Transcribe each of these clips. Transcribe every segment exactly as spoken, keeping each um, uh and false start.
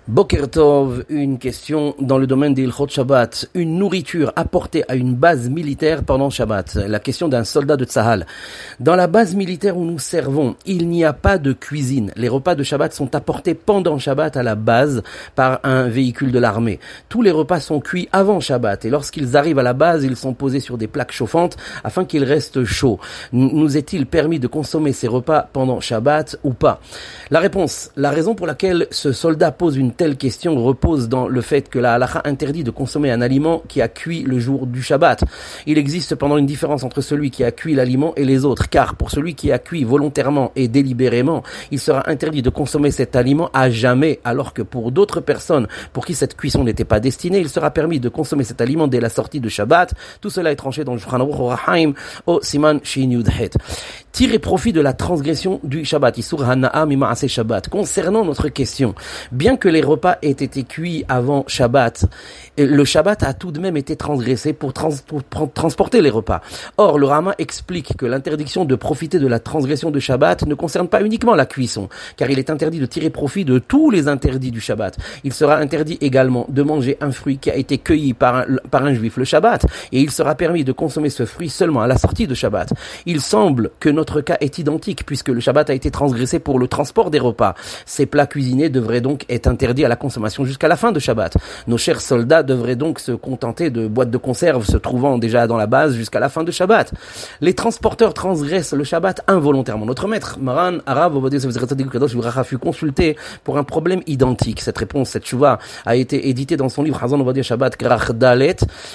Boker Tov, une question dans le domaine des Ilchot Shabbat. Une nourriture apportée à une base militaire pendant Shabbat. La question d'un soldat de Tzahal. Dans la base militaire où nous servons, il n'y a pas de cuisine. Les repas de Shabbat sont apportés pendant Shabbat à la base par un véhicule de l'armée. Tous les repas sont cuits avant Shabbat et lorsqu'ils arrivent à la base, ils sont posés sur des plaques chauffantes afin qu'ils restent chauds. Nous est-il permis de consommer ces repas pendant Shabbat ou pas? La réponse, la raison pour laquelle ce soldat pose une telle question repose dans le fait que la halakha interdit de consommer un aliment qui a cuit le jour du Shabbat. Il existe cependant une différence entre celui qui a cuit l'aliment et les autres, car pour celui qui a cuit volontairement et délibérément, il sera interdit de consommer cet aliment à jamais, alors que pour d'autres personnes pour qui cette cuisson n'était pas destinée, il sera permis de consommer cet aliment dès la sortie de Shabbat. Tout cela est tranché dans le Shulchan Aruch Orachaim au Siman Shin Yud Het. Tirer profit de la transgression du Shabbat. Isur Hana'a Mima'aseh Shabbat. Concernant notre question, bien que les repas aient été cuits avant Shabbat, le Shabbat a tout de même été transgressé pour, trans, pour transporter les repas. Or, le Rama explique que l'interdiction de profiter de la transgression de Shabbat ne concerne pas uniquement la cuisson, car il est interdit de tirer profit de tous les interdits du Shabbat. Il sera interdit également de manger un fruit qui a été cueilli par un, par un juif le Shabbat, et il sera permis de consommer ce fruit seulement à la sortie de Shabbat. Il semble que notre cas est identique, puisque le Shabbat a été transgressé pour le transport des repas. Ces plats cuisinés devraient donc être interdits à la consommation jusqu'à la fin de Shabbat. Nos chers soldats devraient donc se contenter de boîtes de conserve se trouvant déjà dans la base jusqu'à la fin de Shabbat. Les transporteurs transgressent le Shabbat involontairement. Notre maître, Maran Arav Ovadia Yosef Tzaddik Kadosh Livracha, fut consulté pour un problème identique. Cette réponse, cette chouva, a été éditée dans son livre Hazon Ovadia Shabbat Krach Dalet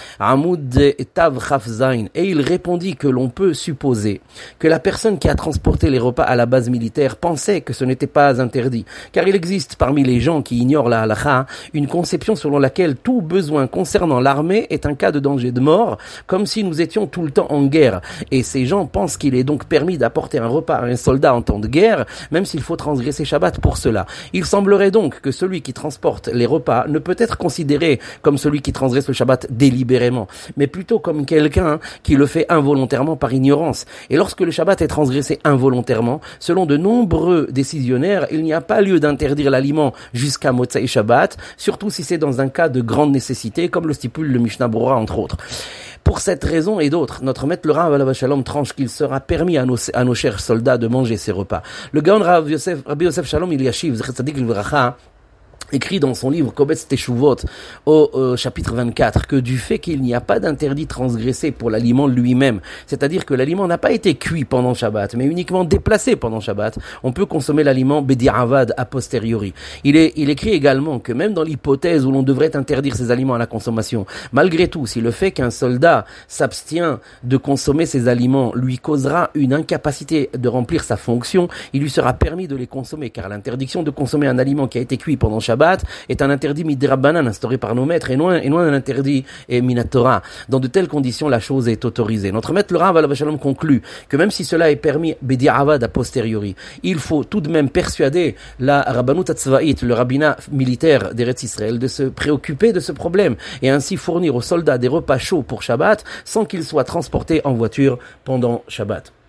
Amoud Tav Chaf Zain, et il répondit que l'on peut supposer que la personne qui a transporté les repas à la base militaire pensait que ce n'était pas interdit, car il existe parmi les gens qui ignorent la halakha une conception selon laquelle tout besoin concernant l'armée est un cas de danger de mort, comme si nous étions tout le temps en guerre, et ces gens pensent qu'il est donc permis d'apporter un repas à un soldat en temps de guerre, même s'il faut transgresser Shabbat pour cela. Il semblerait donc que celui qui transporte les repas ne peut être considéré comme celui qui transgresse le Shabbat délibérément, mais plutôt comme quelqu'un qui le fait involontairement par ignorance. Et lorsque le Shabbat est transgressé involontairement, selon de nombreux décisionnaires, il n'y a pas lieu d'interdire l'aliment jusqu'à Motzei Shabbat, surtout si c'est dans un cas de grande nécessité, comme le stipule le Mishnah Brura, entre autres. Pour cette raison et d'autres, notre maître le Rav Alav Shalom tranche qu'il sera permis à nos, à nos chers soldats de manger ces repas. Le Gaon Rav Yosef, Rabbi Yosef Shalom Eliashiv, Zecher Tzadik Livracha, écrit dans son livre Kobetz Teshuvot au euh, chapitre vingt-quatre que du fait qu'il n'y a pas d'interdit transgressé pour l'aliment lui-même, c'est-à-dire que l'aliment n'a pas été cuit pendant Shabbat, mais uniquement déplacé pendant Shabbat, on peut consommer l'aliment Bedi'avad a posteriori. Il est, il écrit également que même dans l'hypothèse où l'on devrait interdire ces aliments à la consommation, malgré tout, si le fait qu'un soldat s'abstient de consommer ces aliments lui causera une incapacité de remplir sa fonction, il lui sera permis de les consommer, car l'interdiction de consommer un aliment qui a été cuit pendant Shabbat est un interdit midrabanan instauré par nos maîtres et non, et non un interdit minatora. Dans de telles conditions, la chose est autorisée. Notre maître le Rav Alav Shalom conclut que même si cela est permis bedi'avad a posteriori, il faut tout de même persuader la Rabbanut Tzvaït, le rabbinat militaire d'Eretz Israël, de se préoccuper de ce problème et ainsi fournir aux soldats des repas chauds pour Shabbat sans qu'ils soient transportés en voiture pendant Shabbat.